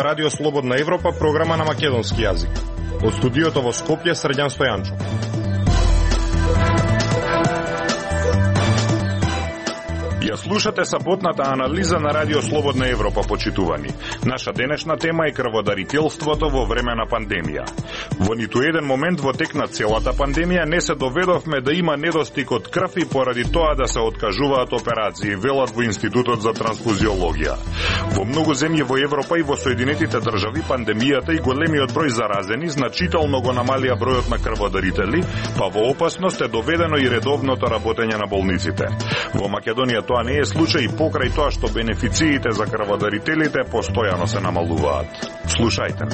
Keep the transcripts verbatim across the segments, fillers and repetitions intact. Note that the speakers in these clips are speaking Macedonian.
на Радио Слободна Европа, програма на македонски јазик. Од студиото во Скопје, Срđan Стојанчов. Ја слушате саботната анализа на Радио Слободна Европа, почитувани. Наша денешна тема е крводарителството во време на пандемија. Во ниту еден момент во тек на целата пандемија не се доведовме да има недостиг од крв и поради тоа да се откажуваат операции, велат во Институтот за трансфузиологија. Во многу земји во Европа и во Соединетите држави пандемијата и големиот број заразени значително го намалија бројот на крводарители, па во опасност е доведено и редовното работење на болниците. Во Македонија тоа не е случај и покрај тоа што бенефициите за крводарителите постојано се намалуваат. Слушајте.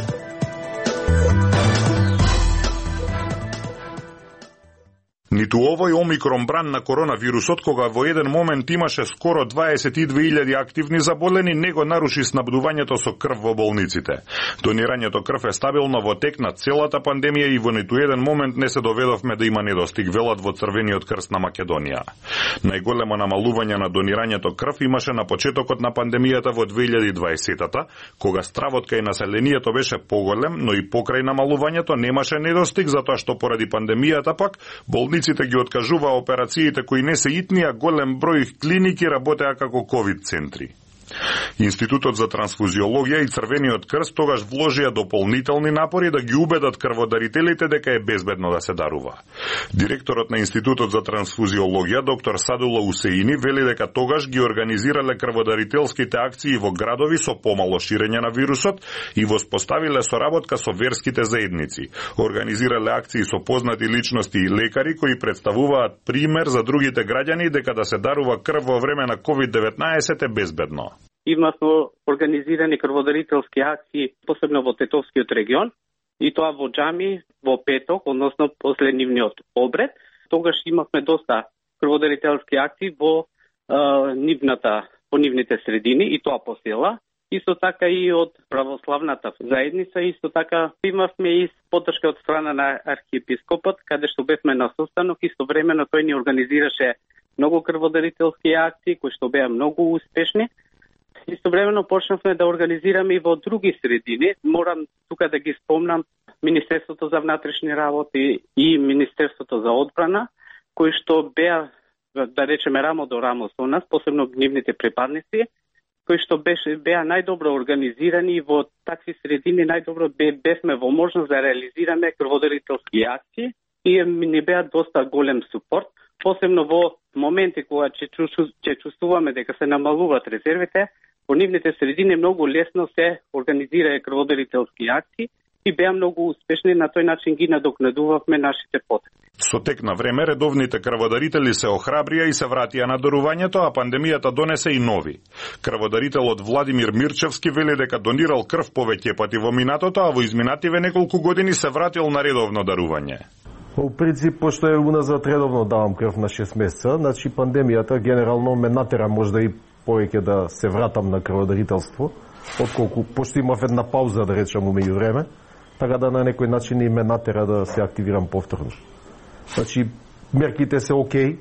Ниту овој омикрон бран на коронавирусот, кога во еден момент имаше скоро дваесет и две илјади активни заболени, не го наруши снабдувањето со крв во болниците. Донирањето крв е стабилно во тек на целата пандемија и во ниту еден момент не се доведовме да има недостиг, велат во Црвениот крст на Македонија. Најголемо намалување на донирањето крв имаше на почетокот на пандемијата во две илјади и дваесетта, кога стравот кај населението беше поголем, но и покрај намалувањето немаше недостиг, затоа што поради пандемијата пак болниците ги откажува операциите кои не се итни, а голем број клиники работеа како ковид центри. Институтот за трансфузиологија и Црвениот крст тогаш вложија дополнителни напори да ги убедат крводарителите дека е безбедно да се дарува. Директорот на Институтот за трансфузиологија, доктор Садула Усеини, вели дека тогаш ги организирале крводарителските акции во градови со помало ширење на вирусот и воспоставиле соработка со верските заедници. Организирале акции со познати личности и лекари кои представуваат пример за другите граѓани дека да се дарува крв во време на ковид деветнаесет е безбедно. Имавме организирани крводарителски акции, посебно во Тетовскиот регион, и тоа во џами во петок, односно после нивниот обред. Тогаш имавме доста крводарителски акции во е, нивната, во нивните средини, и тоа по села. Исто така и од православната заедница, исто така имавме и поддршка од страна на архиепископот, каде што бевме на состанок, истовремено тој ни организираше многу крводарителски акции, кои што беа многу успешни. Истовремено почнавме да организираме и во други средини. Морам тука да ги спомнам Министерството за внатрешни работи и Министерството за одбрана, кои што беа, да речеме, рамо до рамо со нас, посебно гневните припадници, кои што беше, беа најдобро организирани и во такви средини најдобро бевме во можност да реализираме крводарителски акции и ни беа доста голем супорт, посебно во моменти кога ќе чувствуваме дека се намалуваат резервите. Во нивните средини многу лесно се организираа крводарителски акции и беа многу успешни, на тој начин ги надокнадувавме нашите потреби. Со тек на време редовните крводарители се охрабрија и се вратија на дарувањето, а пандемијата донесе и нови. Крводарителот Владимир Мирчевски вели дека донирал крв повеќе пати во минатото, а во изминативе неколку години се вратил на редовно дарување. Во принцип, пошто е уназад редовно давам крв на шест месеца, значи пандемијата генерално ме натера можда и повеќе да се вратам на крводарителство, отколку пошто имав една пауза, да речам, умеѓу време, така да на некој начин и ме натера да се активирам повторно. Значи, мерките се окей,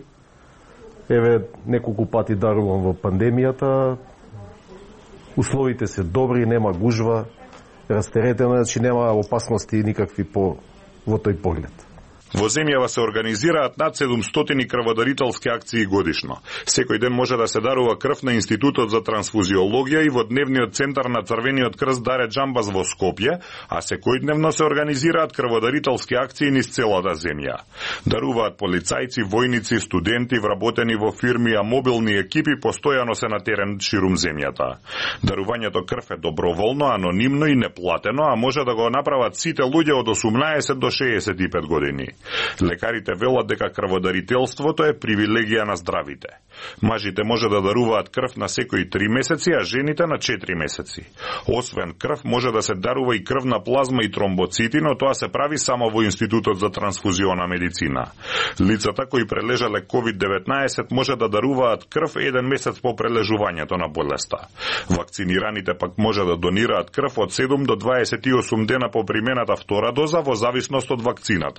еве неколку пати дарувам во пандемијата, условите се добри, нема гужва, растеретено, значи нема опасности никакви по во тој поглед. Во земјава се организираат над седумстотини крводарителски акции годишно. Секој ден може да се дарува крв на Институтот за трансфузиологија и во дневниот центар на Црвениот крст Даре Џамбас во Скопје, а секојдневно се организираат крводарителски акции низ целата земја. Даруваат полицајци, војници, студенти, вработени во фирми, а мобилни екипи постојано се на терен ширум земјата. Дарувањето крв е доброволно, анонимно и неплатено, а може да го направат сите луѓе од осумнаесет до шеесет и пет години. Лекарите велат дека крводарителството е привилегија на здравите. Мажите може да даруваат крв на секои три месеци, а жените на четири месеци. Освен крв, може да се дарува и крвна плазма и тромбоцити, но тоа се прави само во Институтот за трансфузиона медицина. Лицата кои прележале ковид деветнаесет може да даруваат крв еден месец по прележувањето на болеста. Вакцинираните пак може да донираат крв од седум до дваесет и осум дена по примената втора доза во зависност од вакцината.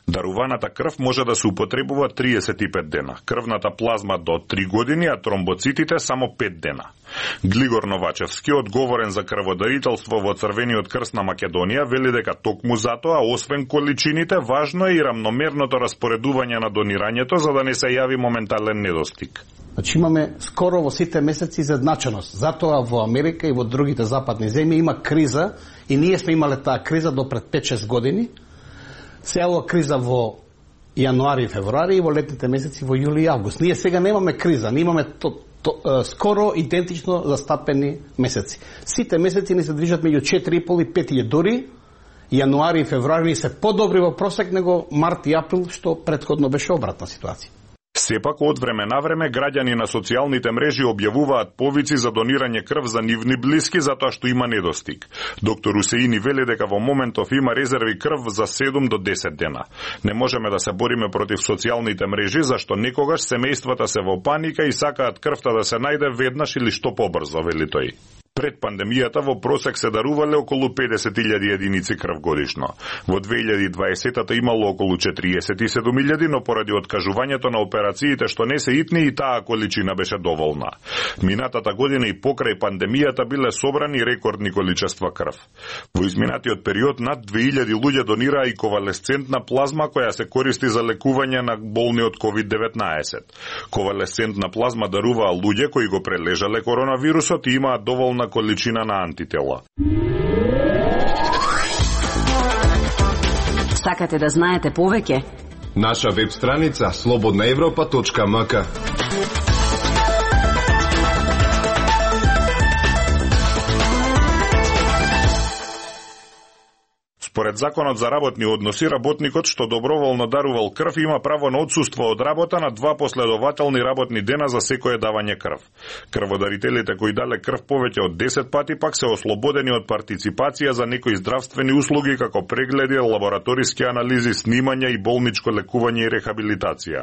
Даруваната крв може да се употребува триесет и пет дена, крвната плазма до три години, а тромбоцитите само пет дена. Глигор Новачевски, одговорен за крводарителство во Црвениот крст на Македонија, вели дека токму затоа, освен количините, важно е и рамномерното распоредување на донирањето за да не се јави моментален недостиг. Значи имаме скоро во сите месеци изедначеност. Затоа во Америка и во другите западни земји има криза и ние сме имале таа криза до пред пет-шест години. Се јавува криза во јануари и февруари и во летните месеци во јули и август. Ние сега немаме криза, ние имаме то, то, е, скоро идентично застапени месеци. Сите месеци ни се движат меѓу четири и пол и пет и дури. Јануари и февруари се подобри во просек него март и април, што претходно беше обратна ситуација. Сепак, од време на време, граѓани на социјалните мрежи објавуваат повици за донирање крв за нивни блиски затоа што има недостиг. Доктор Усеини вели дека во моментов има резерви крв за седум до десет дена. Не можеме да се бориме против социјалните мрежи, зашто некогаш семејствата се во паника и сакаат крвта да се најде веднаш или што побрзо, вели тој. Пред пандемијата во просек се дарувале околу педесет илјади единици крв годишно. Во две илјади и дваесета имало околу четириесет и седум илјади, но поради откажувањето на операциите што не се итни и таа количина беше доволна. Минатата година и покрај пандемијата биле собрани рекордни количества крв. Во изминатиот период над две илјади луѓе донираа и ковалесцентна плазма која се користи за лекување на болни од ковид деветнаесет. Ковалесцентна плазма даруваа луѓе кои го прележале коронавирусот и имаат доволна количина на антитела. Сакате да знаете повеќе? Наша веб страница слободна европа точка ем ка. Според Законот за работни односи, работникот што доброволно дарувал крв има право на отсуство од работа на два последователни работни дена за секое давање крв. Крводарителите кои дале крв повеќе од десет пати пак се ослободени од партиципација за некои здравствени услуги како прегледи, лабораториски анализи, снимање и болничко лекување и рехабилитација.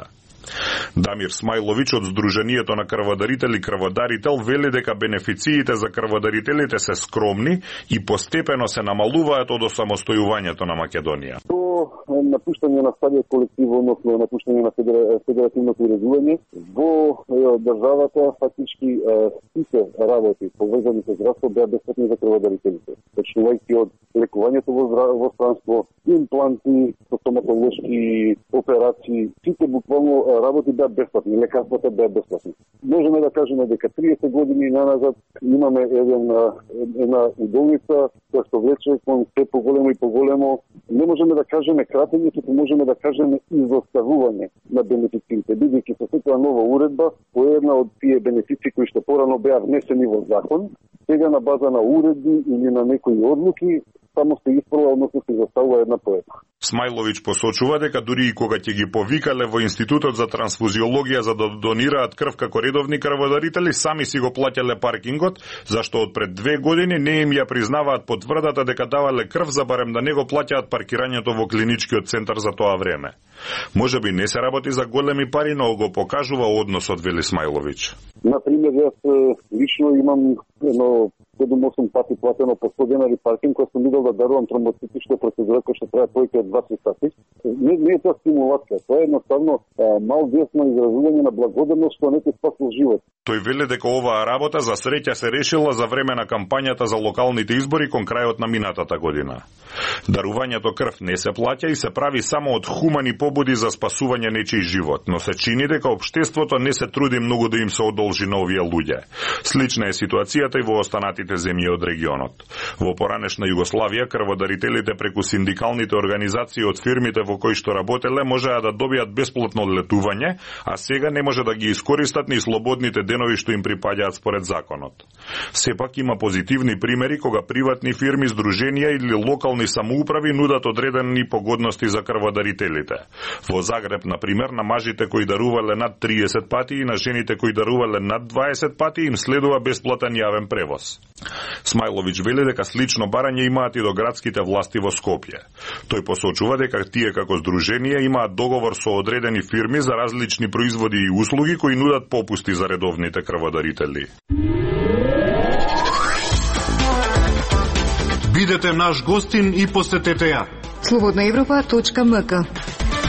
Дамир Смајлович од Сдруженијето на крводарители крводарител вели дека бенефициите за крводарителите се скромни и постепено се намалуваат од осамостојувањето на Македонија. До напуштање на стариот колектив, односно напуштање на федера... федеративното уредување, во државата фактички сите работи поврзани со здравство беа бесплатни за крводарителите. Почнувајќи од лекувањето во, здра... во странство, импланти, стоматолошки операции, сите буквално работи беа бесплатни, лекарствата беа бесплатни. Можеме да кажеме дека триесет години наназад имаме еден, една удолница која што влече кон се поголемо и поголемо. Не можеме да кажеме кратење, туку можеме да кажеме изоставување на бенефициите, бидејќи со секоја нова уредба, по една од тие бенефиции кои што порано беа внесени во закон, сега на база на уредби или на некои одлуки, само се испрва, односно се заставува една по една. Смајлович посочува дека дури и кога ќе ги повикале во Институтот за трансфузиологија за да донираат крв како редовни крводарители, сами си го плаќале паркингот, зашто од пред две години не им ја признаваат потврдата дека давале крв за барем да не го плаќаат паркирањето во клиничкиот центар за тоа време. Може би не се работи за големи пари, но го покажува односот, вели Смајлович. Например, јас лично имам едно седум-осум пати платено по сто денари паркинг, кој сум идел да дарувам тромбоцити, што е процедура која што трае повеќе од два-три сати. Не, не е тоа стимулација, тоа е едноставно мал весно изразување на благодарност што не ти спасил живот. Тој вели дека оваа работа за среќа се решила за време на кампањата за локалните избори кон крајот на минатата година. Дарувањето крв не се плаќа и се прави само од хумани побуди за спасување нечиј живот, но се чини дека општеството не се труди многу да им се одолжи на овие луѓе. Слична е ситуацијата и во останатите земји од регионот. Во поранешна Југославија крводарителите преку синдикалните организации од фирмите во кои што работеле можеа да добијат бесплатно летување, а сега не може да ги искористат ни слободните денови што им припаѓаат според законот. Сепак има позитивни примери кога приватни фирми, здруженија или локални самоуправи нудат одредени погодности за крводарителите. Во Загреб, на пример, на мажите кои дарувале над триесет пати и на жените кои дарувале над дваесет пати им следува бесплатен јавен превоз. Смајлович вели дека слично барање имаат и до градските власти во Скопје. Тој посочува дека тие како здруженија имаат договор со одредени фирми за различни производи и услуги кои нудат попусти за редовните крводарители. Бидете наш гостин и посетете ја слободна европа точка ем ка.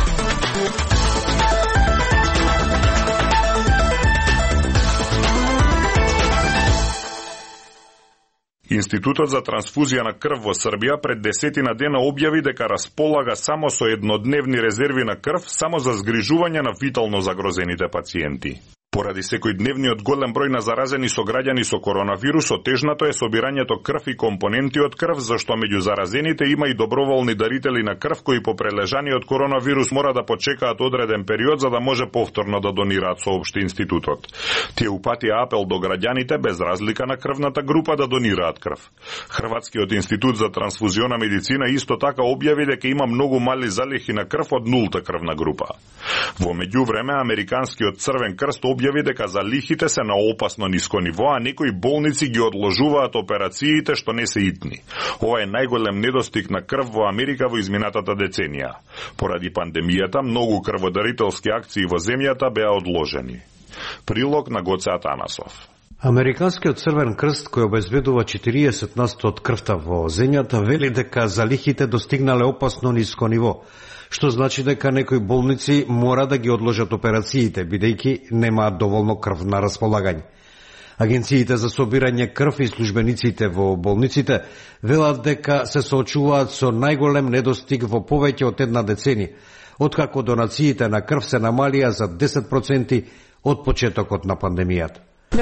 Институтот за трансфузија на крв во Србија пред десетина дена објави дека располага само со еднодневни резерви на крв само за згрижување на витално загрозените пациенти. Поради секојдневниот голем број на заразени сограѓани со коронавирус, отежнато е собирањето крв и компоненти од крв, зашто меѓу заразените има и доброволни дарители на крв кои по прележаниот коронавирус мора да почекаат одреден период за да може повторно да донираат, соопшти институтот. Тие упатија апел до граѓаните без разлика на крвната група да донираат крв. Хрватскиот институт за трансфузиона медицина исто така објави дека има многу мали залихи на крв од нулта крвна група. Во меѓувреме, Американскиот црвен крст објави дека залихите се на опасно ниско ниво, а некои болници ги одложуваат операциите што не се итни. Ова е најголем недостиг на крв во Америка во изминатата деценија. Поради пандемијата, многу крводарителски акции во земјата беа одложени. Прилог на Гоце Атанасов. Американскиот црвен крст, кој обезбедува четириесет на сто од крвта во земјата, вели дека залихите достигнале опасно ниско ниво, што значи дека некои болници мора да ги одложат операциите, бидејќи немаат доволно крв на располагање. Агенциите за собирање крв и службениците во болниците велат дека се соочуваат со најголем недостиг во повеќе од една деценија, откако донациите на крв се намалија за десет проценти од почетокот на пандемијата.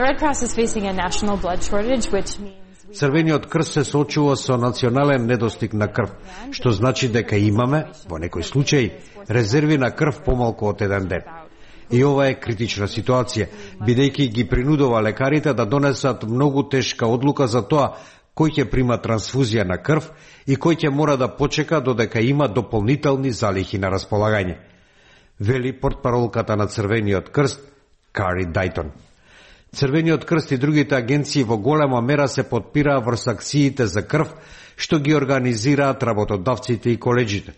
Црвениот крст се соочува со национален недостиг на крв, што значи дека имаме, во некој случај, резерви на крв помалку од еден ден. И ова е критична ситуација, бидејќи ги принудува лекарите да донесат многу тешка одлука за тоа кој ќе прима трансфузија на крв и кој ќе мора да почека додека има дополнителни залихи на располагање, вели портпаролката на Црвениот крст Кари Дајтон. Црвениот крст и другите агенции во голема мера се потпираа врз акциите за крв што ги организираат работодавците и коледжите,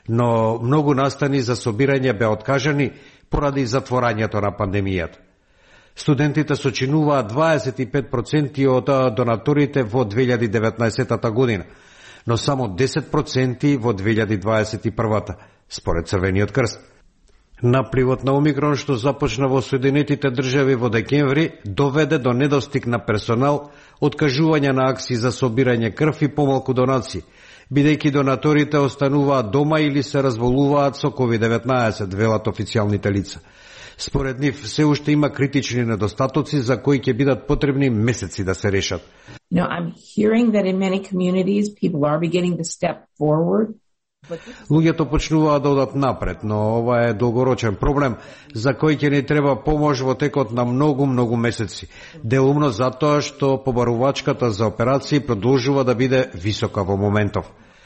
но многу настани за собирање беа откажани поради затворањето на пандемијата. Студентите сочинуваат дваесет и пет проценти од донаторите во две илјади и деветнаесетта година, но само десет проценти во две илјади дваесет и првата, според Црвениот крст. Напливот на Омикрон што започна во Соединетите држави во декември доведе до недостиг на персонал, откажување на акции за собирање крв и помалку донации, бидејќи донаторите остануваат дома или се разболуваат со ковид деветнаесет, велат официјалните лица. Според нив, се уште има критични недостатоци за кои ќе бидат потребни месеци да се решат. You know, I'm hearing that in many communities people are beginning to step forward. Луѓето почнуваат да одат напред, но ова е долгорочен проблем за кој ќе ни треба помош во текот на многу, многу месеци. Делумно затоа што побарувачката за операции продолжува да биде висока во моментов,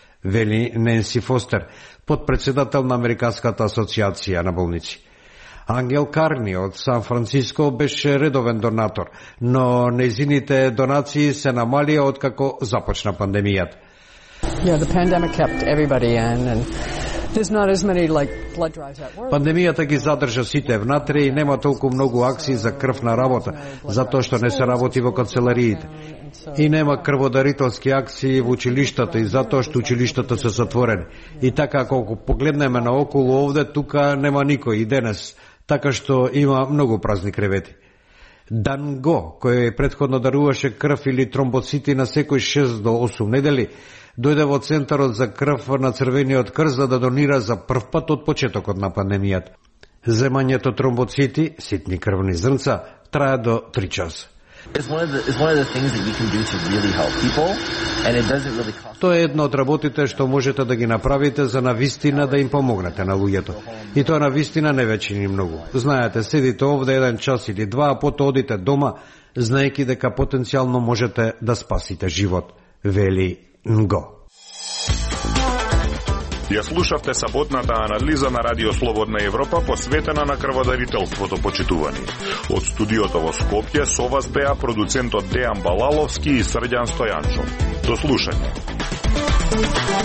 вели Ненси Фостер, подпредседател на Американската асоциација на болници. Ангел Карни од Сан Франциско беше редовен донатор, но нејзините донации се намалија откако започна пандемијата. Yeah, the pandemic kept everybody in and there's not as many like blood drives at work. Пандемијата ги задржа сите внатре и нема толку многу акции за крвна работа, затоа што не се работи во канцелариите. И нема крводарителски акции во училиштата и затоа што училиштата се затворени. И така, ако погледнеме наоколу овде, тука нема никој и денес, така што има многу празни кревети. Дан Го, кој претходно даруваше крв или тромбоцити на секој шест до осум недели, дојде во Центарот за крв на Црвениот крст за да донира за прв пат од почетокот на пандемијата. Земањето тромбоцити, ситни крвни зрнца, трае до три часа. Тоа е една од работите што можете да ги направите за навистина да им помогнете на луѓето. И тоа навистина не вече ни многу. Знаете, седите овде еден час или два, а потоа одите дома, знаеки дека потенцијално можете да спасите живот, вели Ngo. Ја слушавте саботната анализа на Радио Слободна Европа посветена на крводарителството, почитувани. Од студиото во Скопје со вас беа продуцентот Дејан Балаловски и Срđan Стојанчов. До слушање.